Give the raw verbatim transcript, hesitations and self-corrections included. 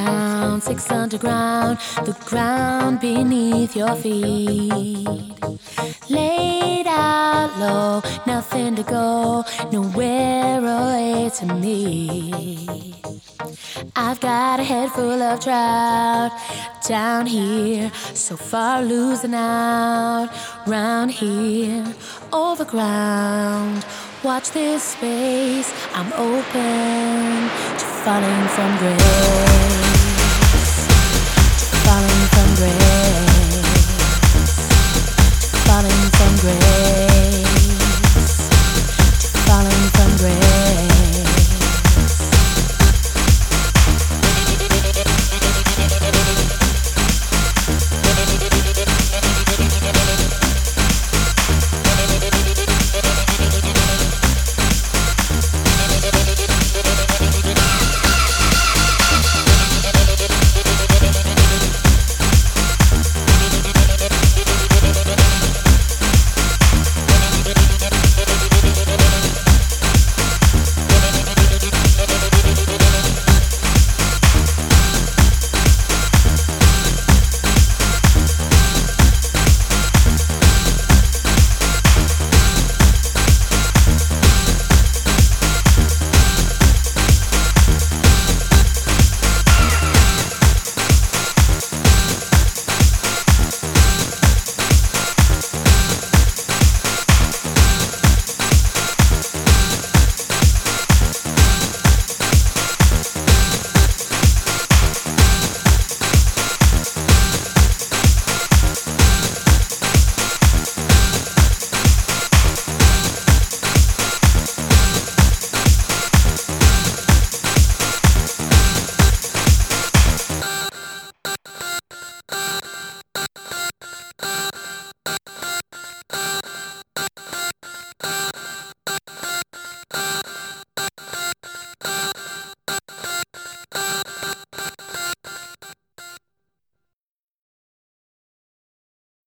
down, six underground, the ground beneath your feet. Laid out low, nothing to go, nowhere away to me. I've got a head full of trout down here, so far losing out. Round here, overground. Watch this space, I'm open to falling from grace.